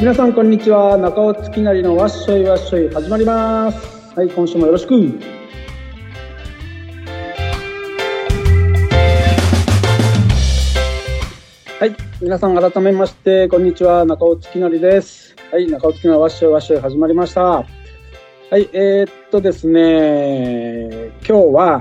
皆さんこんにちは。中尾月成のわっしょいわっしょい始まります。はい、今週もよろしく。はい、皆さん改めましてこんにちは。中尾月成です。はい、中尾月成のわっしょいわっしょい始まりました。はい、ですね、今日は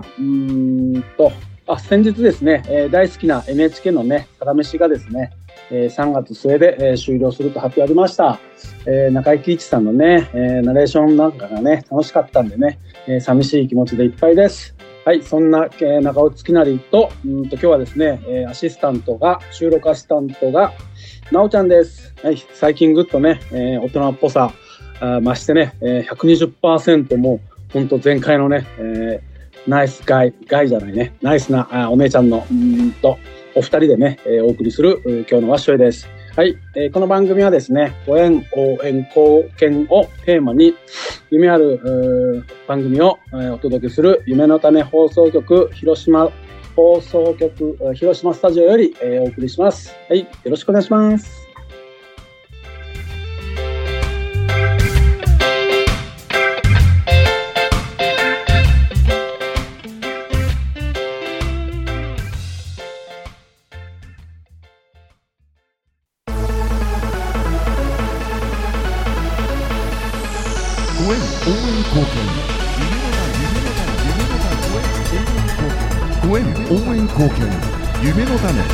先日ですね、大好きな NHK のね、サラメシがですね、3月末で、終了すると発表ありました。中井貴一さんのね、ナレーションなんかがね、楽しかったんでね、寂しい気持ちでいっぱいです。はい、そんな、中尾月成と、今日はですね、収録アシスタントが、なおちゃんです。はい、最近ぐっとね、大人っぽさ、増してね、120% も本当全開のね、ナイスガイじゃないね、ナイスなお姉ちゃんのお二人でね、お送りする今日のわっしょいです。はい、この番組はですね、ご縁、応援、貢献をテーマに夢ある番組をお届けする夢の種放送局広島スタジオよりお送りします。はい、よろしくお願いします。 ご縁応援貢献夢の種。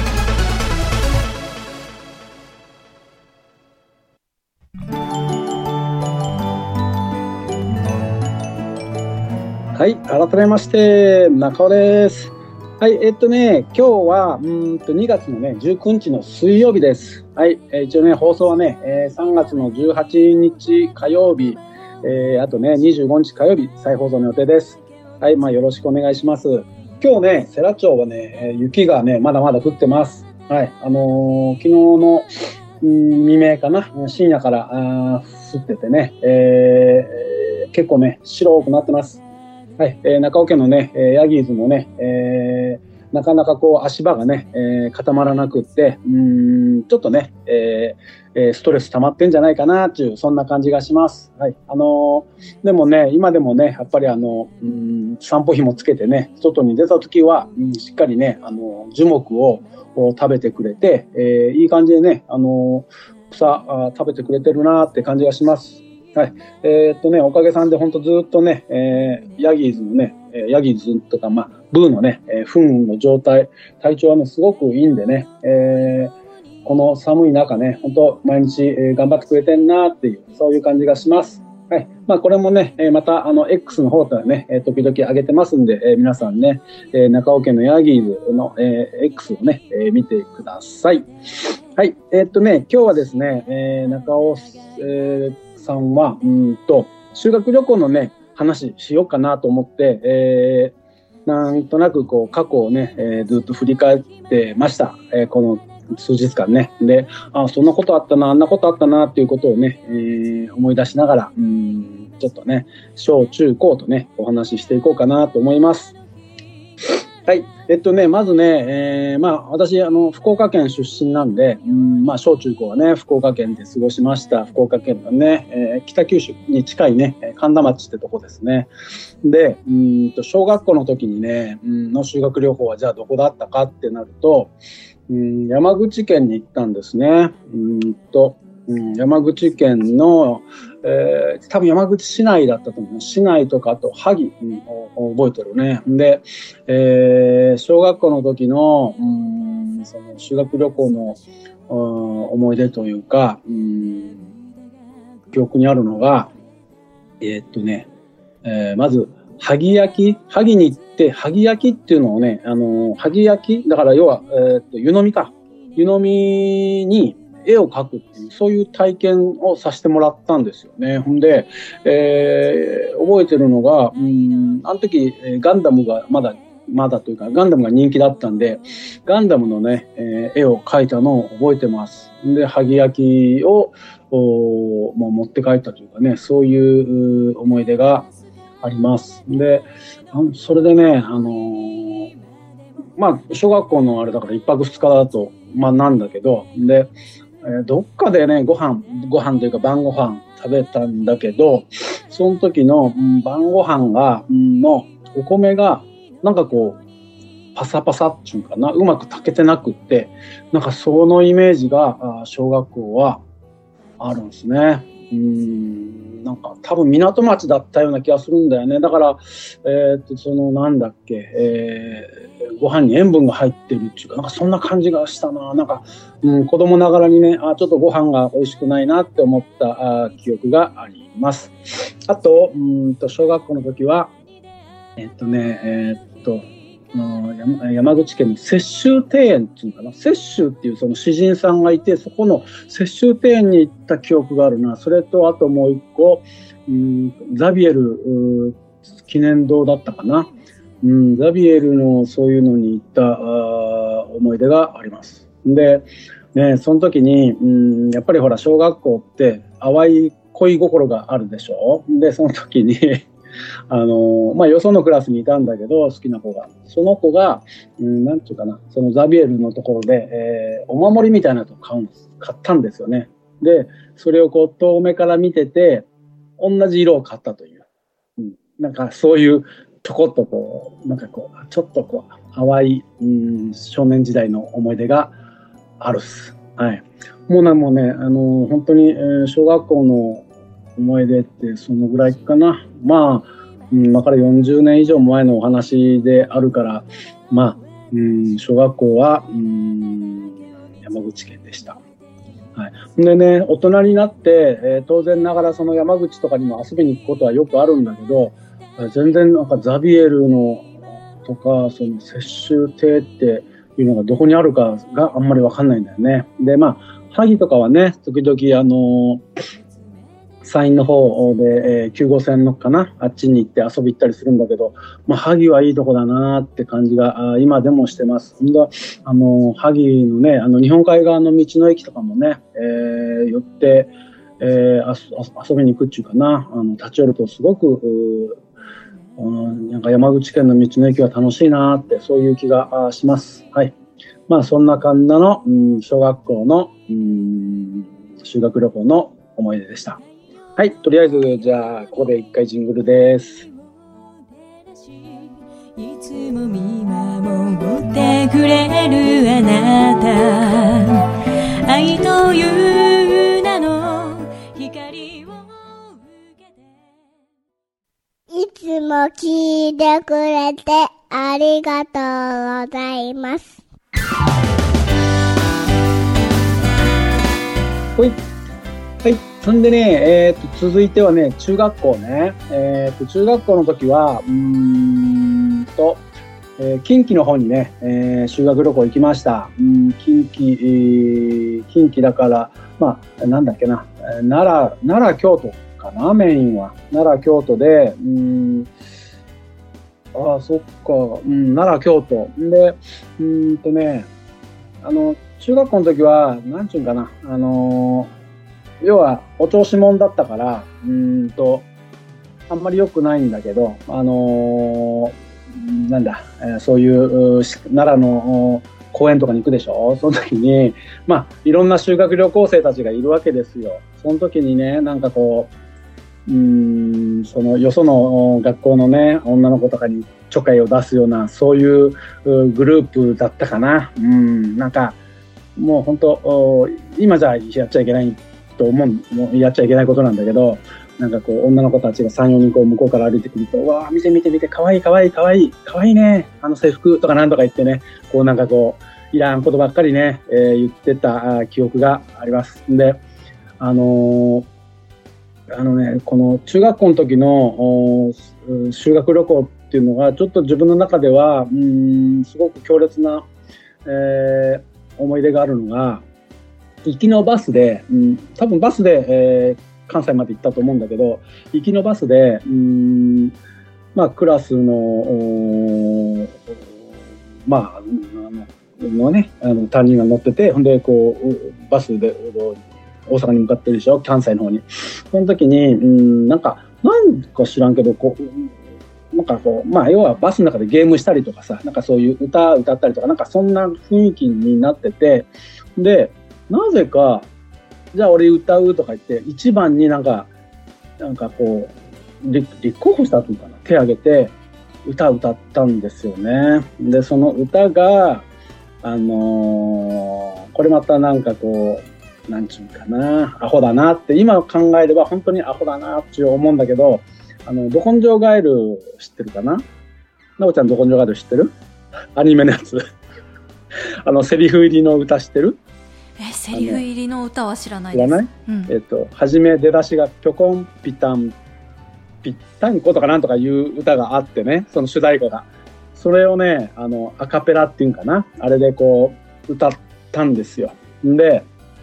はい、改めまして中尾です。はい、今日は2月のね19日の水曜日です。はい、一応ね放送はね、3月の18日火曜日、あとね25日火曜日再放送の予定です。はい、よろしくお願いします。今日ね世羅町はね雪がねまだまだ降ってます。はい、昨日の未明かな、深夜から降っててね、結構ね白くなってます。はい、中尾家のねヤギーズもね、なかなかこう足場がね、固まらなくってちょっとね、ストレス溜まってんじゃないかなっていうそんな感じがします。はい、でもね今でもねやっぱり散歩紐つけてね外に出た時はしっかりね樹木を食べてくれて、いい感じでね草食べてくれてるなって感じがします。はい、おかげさんで本当ずっとね、ヤギーズのね、ヤギーズとかブーのね、糞の状態、体調はねすごくいいんでね、この寒い中ね、本当毎日、頑張ってくれてんなっていうそういう感じがします。はい、これもね、またX の方ではね、時々上げてますんで、皆さんね、中尾家のヤギーズの、X をね、見てください。はい、今日はですね、中尾、さんは修学旅行のね話しようかなと思って、なんとなくこう過去をね、ずっと振り返ってました。この数日間ね。で、そんなことあったな、あんなことあったなっていうことをね、思い出しながらちょっとね小中高とねお話ししていこうかなと思います。はい、まずね、私福岡県出身なんで、小中高はね福岡県で過ごしました。福岡県のね、北九州に近いね苅田町ってとこですね。で、小学校の時にねの修学旅行はじゃあどこだったかってなると、山口県に行ったんですね。山口県の、多分山口市内だったと思う。市内とかあと萩を覚えてるね。で、小学校の時のその修学旅行の思い出というか記憶にあるのがまず萩焼きに行って萩焼きっていうのをね萩焼きだから要は、湯飲みに絵を描くっていうそういう体験をさせてもらったんですよね。ほんで、覚えてるのがあの時ガンダムがまだというかガンダムが人気だったんでガンダムのね、絵を描いたのを覚えてます。で萩焼きを持って帰ったというかねそういう思い出があります。でそれでね小学校のあれだから1泊2日だとなんだけどでどっかでね、ご飯というか晩ご飯食べたんだけど、その時の、晩ご飯が、のお米が、なんかこう、パサパサっていうかな、うまく炊けてなくって、なんかそのイメージが、小学校はあるんですね。なんか多分港町だったような気がするんだよね。だから、そのなんだっけ、ご飯に塩分が入ってるっていうか、なんかそんな感じがしたな。なんか、子供ながらにね、ちょっとご飯が美味しくないなって思った記憶があります。あと、小学校の時は、山口県の雪舟庭園っていうのかな、雪舟っていうその詩人さんがいて、そこの雪舟庭園に行った記憶があるな。それとあともう一個、ザビエル記念堂だったかな。ザビエルのそういうのに行った思い出があります。で、ね、その時に、やっぱりほら小学校って淡い恋心があるでしょ。で、その時によそのクラスにいたんだけど、好きな子が。その子が、なんていうかな、そのザビエルのところで、お守りみたいなのを買ったんですよね。で、それをこう遠目から見てて、同じ色を買ったという。なんかそういうちょこっとこう、なんかこう、ちょっとこう、淡い、少年時代の思い出があるっす。はい。もうね、本当に、小学校の思い出ってそのぐらいかな。今から40年以上前のお話であるから、小学校は山口県でした。はい。でね、大人になって、当然ながらその山口とかにも遊びに行くことはよくあるんだけど、全然なんかザビエルのとか、その雪舟亭っていうのがどこにあるかがあんまりわかんないんだよね。で、萩とかはね、時々山陰の方で、9号線のかな、あっちに行って遊び行ったりするんだけど、萩はいいとこだなって感じが今でもしてます。萩のね、日本海側の道の駅とかもね、寄って、遊びに行くっていうかな、立ち寄るとすごくなんか山口県の道の駅は楽しいなって、そういう気がします。はい。そんな感じの、小学校の修学旅行の思い出でした。はい、とりあえずじゃあここで一回ジングルです。 いつも見守ってくれるあなた、愛という名の光を受けて、 いつも聞いてくれてありがとうございます。 はい、そんでね、続いてはね、中学校ね。中学校の時は、近畿の方にね、修学旅行行きました。近畿だから、なんだっけな、奈良、京都かな、メインは。奈良、京都で、そっか、奈良、京都。で、中学校の時は、なんちゅうんかな、要はお調子者だったからあんまり良くないんだけどそういう奈良の公園とかに行くでしょ。その時にいろんな修学旅行生たちがいるわけですよ。その時にね、なんかこうそのよその学校のね女の子とかにちょっかいを出すようなそういうグループだったかな。なんかもう本当今じゃやっちゃいけないと思う、やっちゃいけないことなんだけど、なんかこう女の子たちが 3,4 人こう向こうから歩いてくると、わあ見てかわいいね制服とかなんとか言ってね、こうなんかこういらんことばっかりね、言ってた記憶があります。でこの中学校の時の修学旅行っていうのがちょっと自分の中ではすごく強烈な、思い出があるのが、行きのバスで、多分バスで、関西まで行ったと思うんだけど、行きのバスでクラスの担任が乗ってて、ほんでこうバスで大阪に向かってるでしょ、関西の方に。その時になんか知らんけど要はバスの中でゲームしたりとかさ、なんかそういう歌ったりとか、なんかそんな雰囲気になってて、でなぜか、じゃあ俺歌うとか言って、一番になんかこう、立候補したというかな、手挙げて、歌ったんですよね。で、その歌が、これまたなんかこう、なんちゅうかな、アホだなって、今考えれば本当にアホだなって思うんだけど、ど根性ガエル知ってるかな？なおちゃんど根性ガエル知ってる？アニメのやつ。セリフ入りの歌知ってる？ セリフ入りの歌は知らないです。 知らない？初め出だしがぴょこんぴたんぴったんことかなんとかいう歌があってね、その主題歌が。それをね、アカペラっていうんかな、あれでこう、歌ったんですよ。で、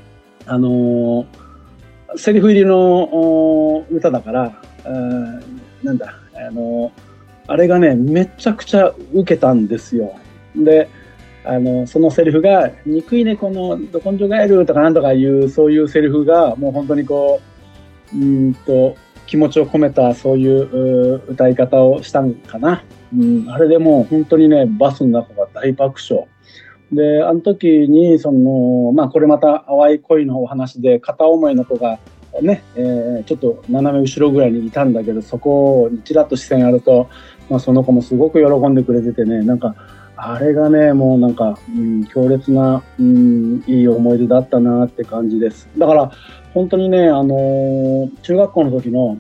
セリフ入りの歌だから、なんだ、あれがね、めちゃくちゃ受けたんですよ。で、そのセリフが、憎い猫のど根性ガエルとかなんとかいう、そういうセリフが、もう本当にこう、気持ちを込めたそういう歌い方をしたんかな。あれでもう本当にね、バスの中が大爆笑。で、あの時に、これまた淡い恋のお話で、片思いの子がね、ちょっと斜め後ろぐらいにいたんだけど、そこにちらっと視線あると、その子もすごく喜んでくれててね、なんか、あれがね、もうなんか、強烈な、いい思い出だったなって感じです。だから、本当にね、中学校の時の、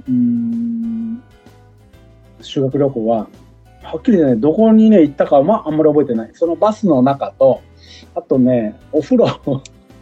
修学旅行は、はっきりね、どこにね、行ったかは、あんまり覚えてない。そのバスの中と、あとね、お風呂、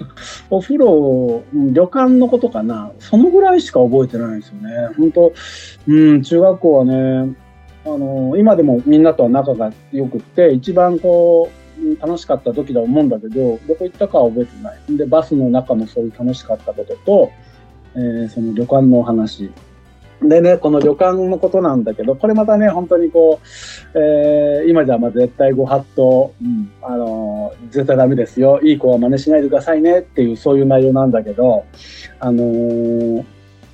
旅館のことかな。そのぐらいしか覚えてないんですよね。本当、中学校はね、今でもみんなとは仲が良くって、一番こう、楽しかった時だと思うんだけど、どこ行ったかは覚えてない。で、バスの中のそういう楽しかったことと、その旅館のお話。でね、この旅館のことなんだけど、これまたね、本当にこう、今じゃ絶対ご法度、絶対ダメですよ。いい子は真似しないでくださいねっていう、そういう内容なんだけど、奈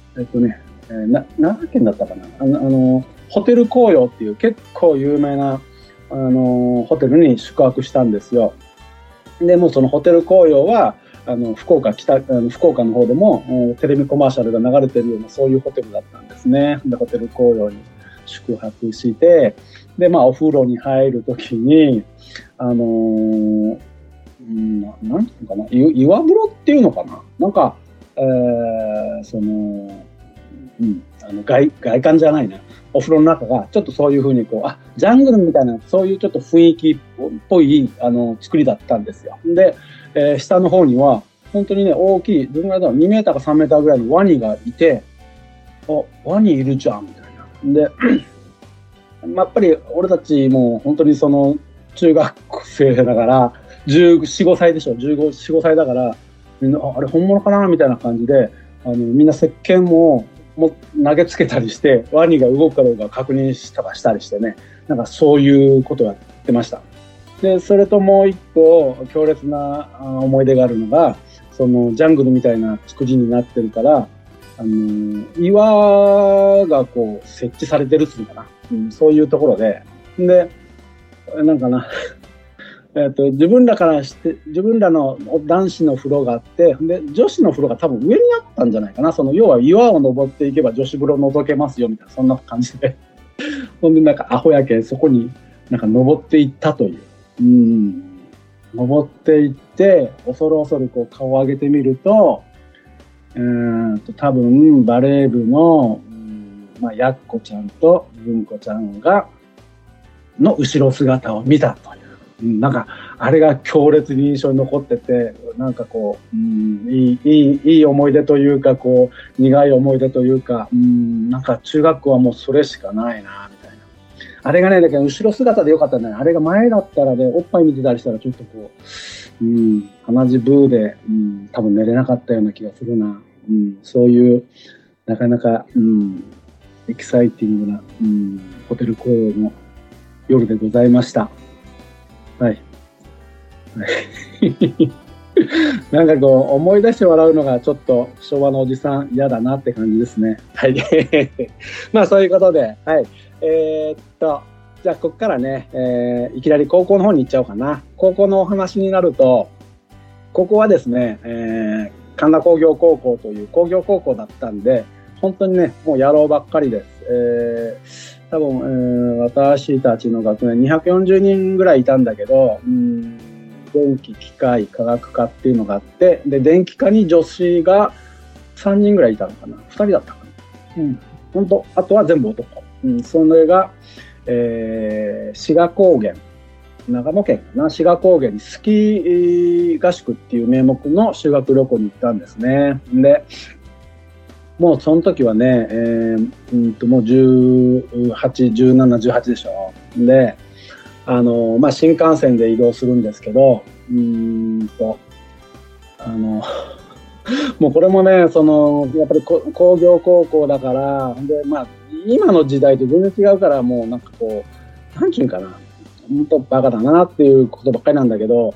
良県だったかな。ホテル紅葉っていう結構有名な、ホテルに宿泊したんですよ。でもそのホテル紅葉は、福岡の方でもテレビコマーシャルが流れてるようなそういうホテルだったんですね。でホテル紅葉に宿泊して、でお風呂に入るときになんていうのかな、岩風呂っていうのかな、なんか、外観じゃないな、お風呂の中がちょっとそういう風にこうジャングルみたいなそういうちょっと雰囲気っぽい作りだったんですよ。で下の方には本当にね、大きい、どのぐらいだろう、2メーターか3メーターぐらいのワニがいて、ワニいるじゃんみたいな。で、やっぱり俺たちも本当にその中学生だから14、15歳でしょ、14、15歳だからみんなあれ本物かなみたいな感じでみんな石鹸も投げつけたりしてワニが動くかどうか確認したりしてね、なんかそういうことをやってました。でそれともう一個強烈な思い出があるのが、そのジャングルみたいな作りになってるから岩がこう設置されてるっていうのかな、そういうところでなんかな自分らの男子の風呂があって、で女子の風呂が多分上にあったんじゃないかな。その要は岩を登っていけば女子風呂覗けますよみたいな、そんな感じでほんでなんかアホやけそこになんか登っていったという、登っていって恐る恐るこう顔を上げてみると、多分バレー部の、やっこちゃんと文子ちゃんの後ろ姿を見たという、なんかあれが強烈に印象に残ってて、なんかこう、いい思い出というか、こう苦い思い出というか、なんか中学校はもうそれしかないなみたいな。あれがね、だけど後ろ姿でよかったね。あれが前だったらね、おっぱい見てたりしたらちょっとこう、鼻血ブーで、多分寝れなかったような気がするな。そういうなかなか、エキサイティングな、ホテル紅葉の夜でございました。はい。なんかこう思い出して笑うのがちょっと昭和のおじさん嫌だなって感じですね。はい。そういうことで、はい。じゃあここからね、いきなり高校の方に行っちゃおうかな。高校のお話になると、 ここはですね、神田工業高校という工業高校だったんで、本当にね、もう野郎ばっかりです。多分、私たちの学年240人ぐらいいたんだけど、電気、機械、科学科っていうのがあって、で、電気科に女子が3人ぐらいいたのかな。2人だったかな。本当、あとは全部男。それが、志賀高原。長野県かな、志賀高原にスキー合宿っていう名目の修学旅行に行ったんですね。で、もうその時はね、もう18、17、18でしょ。で、新幹線で移動するんですけど、もうこれもね、やっぱり工業高校だから、で、今の時代と全然違うから、もうなんかこう、なんちゅうんかな、本当バカだなっていうことばっかりなんだけど、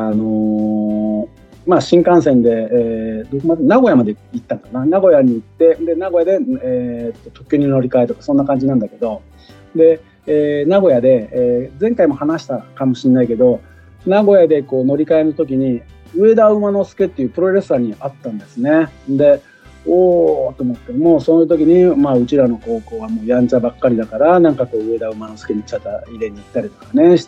新幹線で、どこまで名古屋まで行ったかな。名古屋に行って、で、名古屋で、特急に乗り換えとか、そんな感じなんだけど、で、名古屋で、前回も話したかもしれないけど、名古屋でこう乗り換えの時に、上田馬之助っていうプロレスラーに会ったんですね。で、おーと思って、もうそういう時に、うちらの高校はもうやんちゃばっかりだから、なんかこう上田馬之助に茶入れに行ったりとかねして、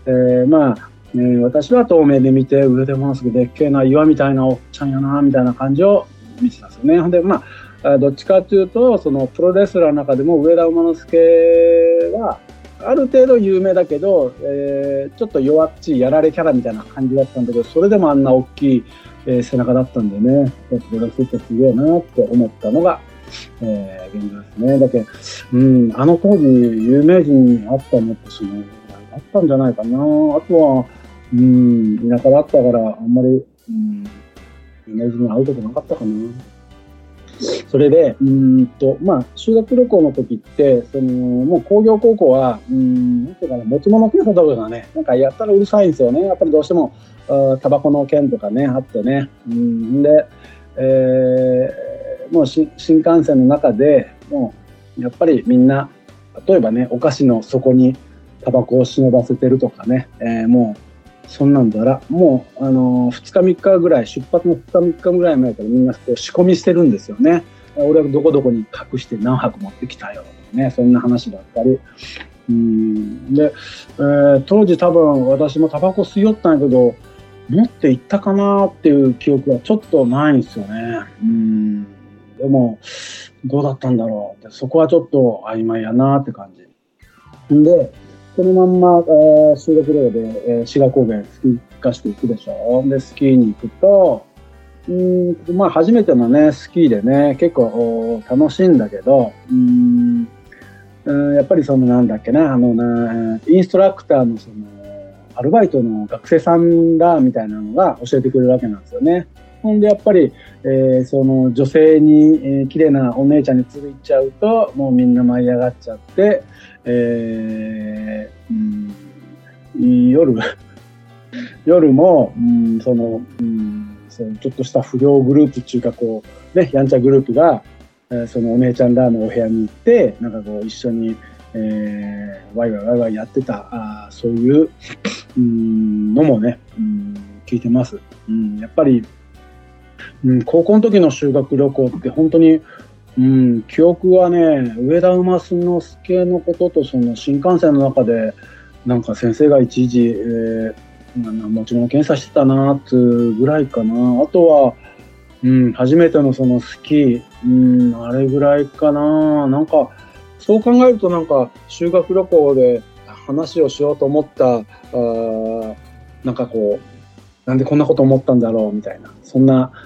私は遠目で見て、上田馬之助でっけえな、岩みたいなおっちゃんやな、みたいな感じを見てたんですよね。で、どっちかというと、そのプロレスラーの中でも上田馬之助は、ある程度有名だけど、ちょっと弱っちいやられキャラみたいな感じだったんだけど、それでもあんな大きい、背中だったんでね、プロレスってすげえなって思ったのが、現状ですね。だけど、あの当時有名人に会ったのってあったんじゃないかな。あとは、田舎だったからあんまり、有名人に会うことなかったかな。それで、修学旅行の時って、もう工業高校は、なんていうかな、持ち物検査とかがね、なんかやったらうるさいんですよね。やっぱりどうしても、タバコの件とかね、あってね。で、もう新幹線の中でもう、やっぱりみんな、例えばね、お菓子の底にタバコを忍ばせてるとかね、もう、そんなんだら、もう、2日3日ぐらい、出発の2日3日ぐらい前からみんなこう仕込みしてるんですよね。俺はどこどこに隠して何泊持ってきたよとかね、そんな話だったり。で、当時多分私もタバコ吸いよったんやけど、持って行ったかなっていう記憶はちょっとないんですよね。でも、どうだったんだろうって、そこはちょっと曖昧やなって感じ。で、そのまんま、修学旅行で、志賀高原スキー合宿行くでしょ。で、スキーに行くと、初めてのね、スキーでね、結構楽しいんだけど、やっぱりなんだっけな、インストラクターのアルバイトの学生さんらみたいなのが教えてくれるわけなんですよね。ほんで、やっぱり、女性に、綺麗なお姉ちゃんについちゃうと、もうみんな舞い上がっちゃって、夜も、ちょっとした不良グループっていうか、こう、ね、やんちゃグループが、そのお姉ちゃんらのお部屋に行って、なんかこう、一緒に、ワイワイやってた、そういう、のもね、聞いてます。やっぱり、高校の時の修学旅行って本当に、記憶はね、上田馬之助のことと、その新幹線の中で、なんか先生が一時、持ち物検査してたなーってぐらいかな。あとは、初めてのそのスキー、あれぐらいかな。なんか、そう考えるとなんか、修学旅行で話をしようと思った、なんかこう、なんでこんなこと思ったんだろうみたいな、そんな、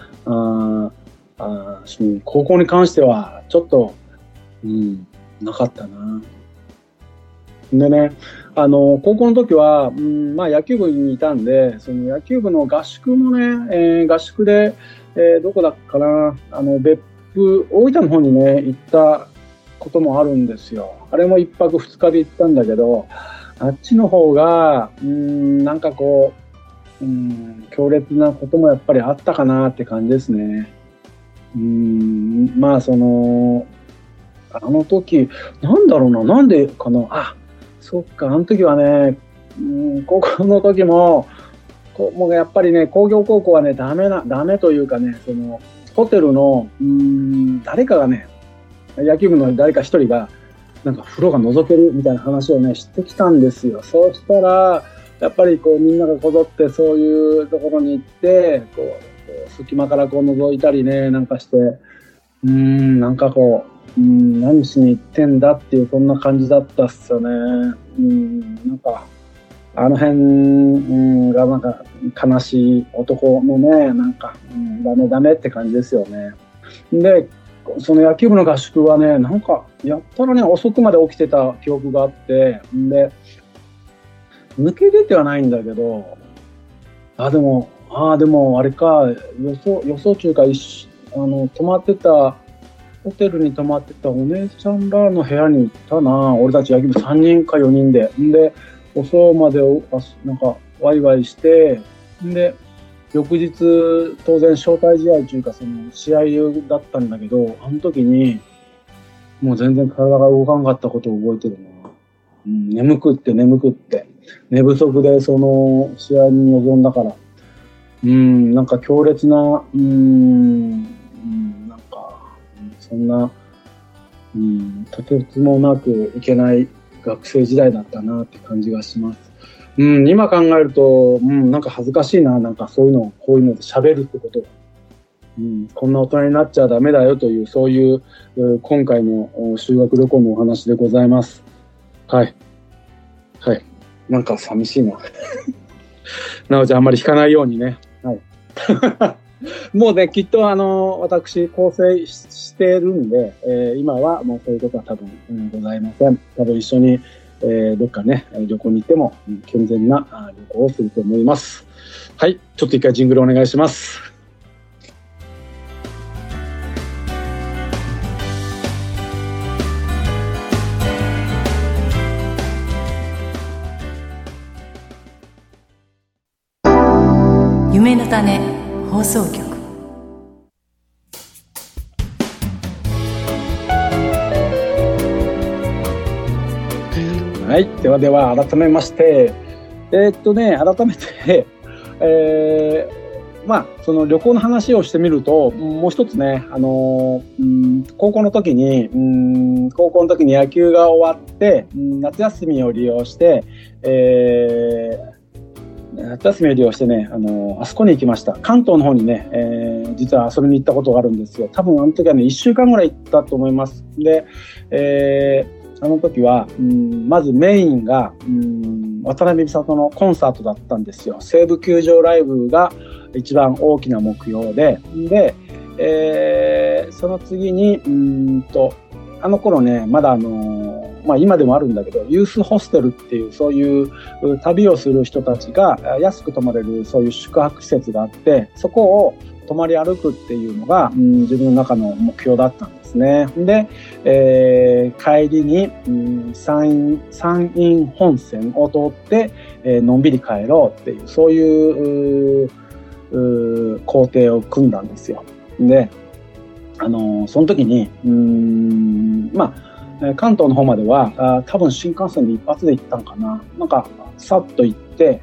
高校に関してはちょっと、なかったな。でね、高校の時は、野球部にいたんで、その野球部の合宿もね、合宿で、どこだっかな、別府、大分の方にね、行ったこともあるんですよ。あれも1泊2日で行ったんだけど、あっちの方が、なんかこう、強烈なこともやっぱりあったかなって感じですね。あの時、なんだろうな、なんでかな、そっか、あの時はね、高校の時も、 もうやっぱりね、工業高校はね、ダメというかね、そのホテルの誰かがね、野球部の誰か一人がなんか風呂が覗けるみたいな話をねしてきたんですよ。そうしたらやっぱりこうみんながこぞってそういうところに行ってこう隙間からこう覗いたりねなんかしてなんかこう何しに行ってんだっていうそんな感じだったっすよね。なんかあの辺がなんか悲しい男のねなんかダメって感じですよね。でその野球部の合宿はねなんかやったらね遅くまで起きてた記憶があってで抜け出てはないんだけどでもあれか予想中か泊まってたホテルに泊まってたお姉ちゃんらの部屋に行ったな。俺たち野球部3人か4人で遅までなんかワイワイしてで翌日当然招待試合というかその試合だったんだけどあの時にもう全然体が動かなかったことを覚えてるな。眠くって寝不足でその試合に臨んだからなんか強烈ななんかそんなとてつもなくいけない学生時代だったなって感じがします。今考えると、なんか恥ずかしいな、なんかこういうので喋るってことが、こんな大人になっちゃダメだよという、そういう、今回の修学旅行のお話でございます。はい。なんか寂しいな。なおちゃんあんまり弾かないようにね。はい。もうね、きっと私、構成してるんで、今はもうそういうことは多分、ございません。多分一緒に、どっかね、旅行に行っても、健全な旅行をすると思います。はい、ちょっと一回ジングルお願いします。 夢の種放送局。 はい、では改めまして改めてその旅行の話をしてみるともう一つね高校の時に野球が終わって夏休みを利用してねあそこに行きました。関東の方にね、実は遊びに行ったことがあるんですよ。多分あの時はね1週間ぐらい行ったと思います。で、あの時はまずメインが渡辺美里のコンサートだったんですよ。西武球場ライブが一番大きな目標で、その次にあの頃ねまだ今でもあるんだけどユースホステルっていうそういう旅をする人たちが安く泊まれるそういう宿泊施設があってそこを泊まり歩くっていうのが自分の中の目標だったんですね。で、帰りに山陰本線を通って、のんびり帰ろうっていうそういう工程を組んだんですよ。でその時に関東の方までは多分新幹線で一発で行ったんかな。なんかさっと行って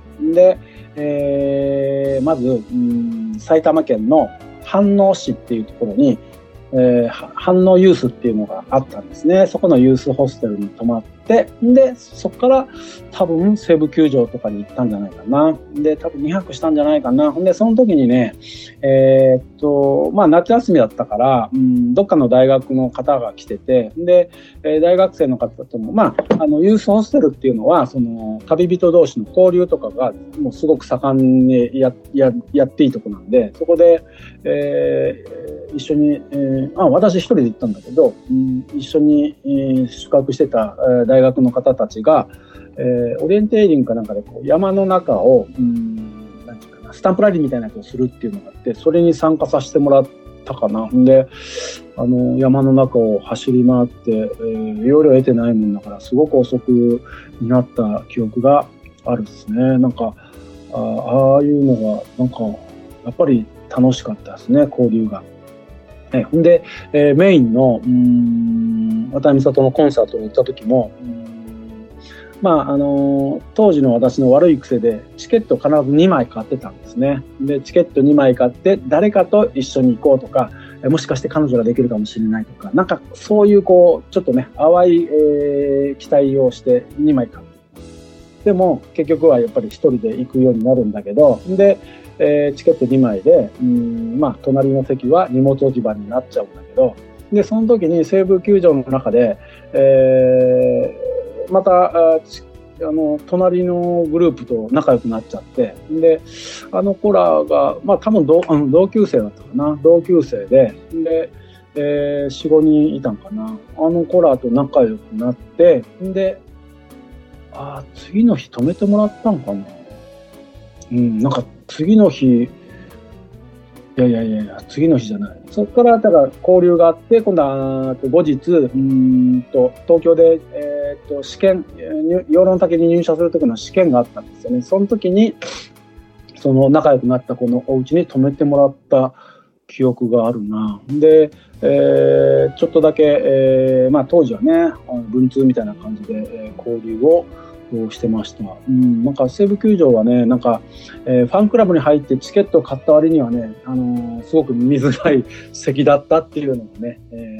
で、まず埼玉県の飯能市っていうところに、飯能ユースっていうのがあったんですね。そこのユースホステルに泊まってでそこから多分西武球場とかに行ったんじゃないかな。で多分2泊したんじゃないかな。でその時にね夏休みだったからどっかの大学の方が来ててで、大学生の方ともユースホステルっていうのはその旅人同士の交流とかがもうすごく盛んにやっていいとこなんでそこで、一緒に、私一人で行ったんだけど、一緒に、宿泊してた、大学の方たちが、オリエンテーリングかなんかでこう山の中をなんていうかなスタンプラリーみたいなやつをするっていうのがあってそれに参加させてもらったかな。で山の中を走り回って、容量得てないもんだからすごく遅くになった記憶があるですね。なんかああいうのがなんかやっぱり楽しかったですね交流が。で、メインの渡辺美里のコンサートに行った時も当時の私の悪い癖でチケットを必ず2枚買ってたんですね。で、チケット2枚買って誰かと一緒に行こうとか、もしかして彼女ができるかもしれないとか、なんかそういうちょっとね、淡い、期待をして2枚買って。でも結局はやっぱり一人で行くようになるんだけど、で、チケット2枚で、隣の席は荷物置き場になっちゃうんだけど、で、その時に西武球場の中で、また隣のグループと仲良くなっちゃって、で、子らが、多分同級生だったかな、同級生で、で、4、5人いたんかな、子らと仲良くなって、で、次の日泊めてもらったんかな。なんか次の日、次の日じゃない。そこからだから交流があって、今度は後日、東京で、試験、養老の滝に入社する時の試験があったんですよね。その時に、その仲良くなった子のお家に泊めてもらった記憶があるな。で、ちょっとだけ、当時はね、文通みたいな感じで、交流をしてました。なんか西武球場はね、なんか、ファンクラブに入ってチケットを買った割にはね、すごく見づらい席だったっていうのをね、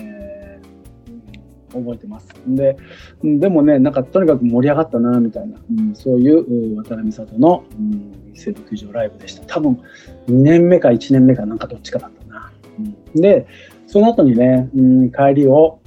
覚えてます。でもね、なんかとにかく盛り上がったなみたいな、そういう渡辺美里の、西武球場ライブでした。多分2年目か1年目かなんかどっちかだったな。で、その後にね、帰りを、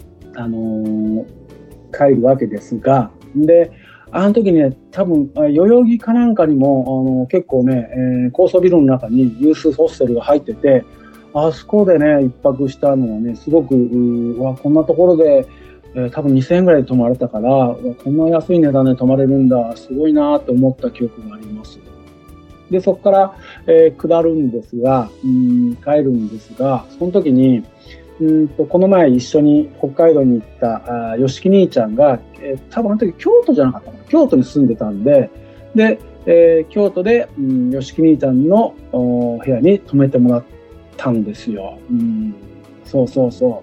帰るわけですが、で、あの時ね、多分代々木かなんかにも結構ね、高層ビルの中にユースホステルが入ってて、あそこでね一泊したのはね、すごくこんなところで、多分2000円ぐらいで泊まれたから、こんな安い値段で泊まれるんだ、すごいなと思った記憶があります。で、そこから、下るんですが、帰るんですが、その時にこの前一緒に北海道に行った吉木兄ちゃんが、多分あの時京都じゃなかったかな、京都に住んでたんで、京都で、吉木兄ちゃんの部屋に泊めてもらったんですよ。そうそうそう。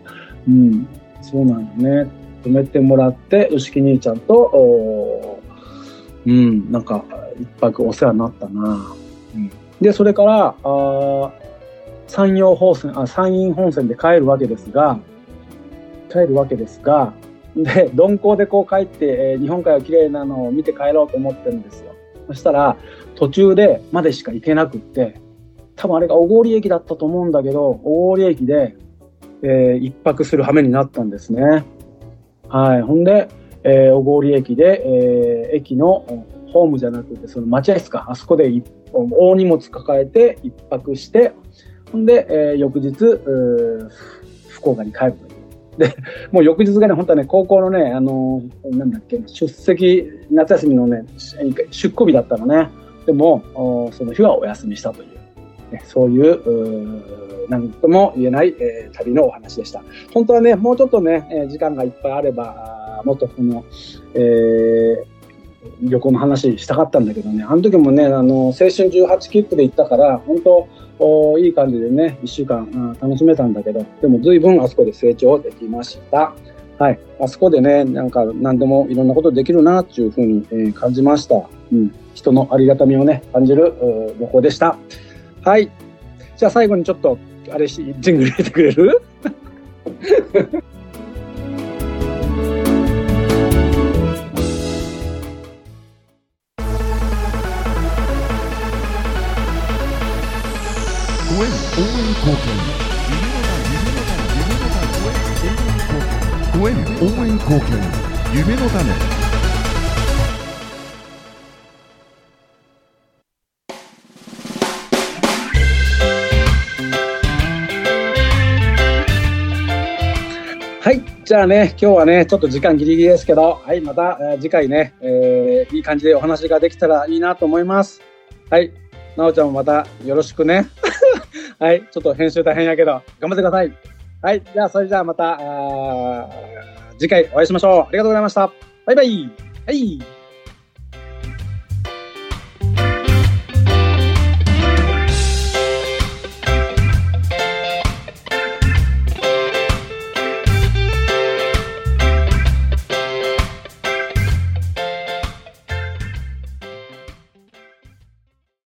そうなんよね。泊めてもらって吉木兄ちゃんとなんか一泊お世話になったな。で、それから山陰本線で帰るわけですが、で、鈍行でこう帰って、日本海が綺麗なのを見て帰ろうと思ってるんですよ。そしたら、途中でまでしか行けなくって、多分あれが小郡駅だったと思うんだけど、小郡駅で、一泊する羽目になったんですね。はい。ほんで、小郡駅で、駅のホームじゃなくて、その待合室か、あそこで大荷物抱えて一泊して、ほんで、翌日、福岡に帰るという。で、もう翌日がね、本当はね、高校のね、なんだっけ、夏休みのね、出庫日だったのね。でも、その日はお休みしたという、ね、そういう、なんとも言えない、旅のお話でした。本当はね、もうちょっとね、時間がいっぱいあれば、もっとこの、旅行の話したかったんだけどね、あの時もね、青春18切符で行ったから、本当、いい感じでね、1週間楽しめたんだけど、でも随分あそこで成長できました。はい。あそこでね、なんか何でもいろんなことできるなっていうふうに、感じました。人のありがたみをね、感じる旅行でした。はい。じゃあ最後にちょっと、ジングル入れてくれる？ 応援貢献夢の種。 はい。じゃあね、今日はね、ちょっと時間ギリギリですけど、はい、また次回ね、いい感じでお話ができたらいいなと思います。はい。なおちゃんもまたよろしくね。はい。ちょっと編集大変やけど、頑張ってください。はい。じゃあ、それじゃあまた、次回お会いしましょう。ありがとうございました。バイバイ。はい。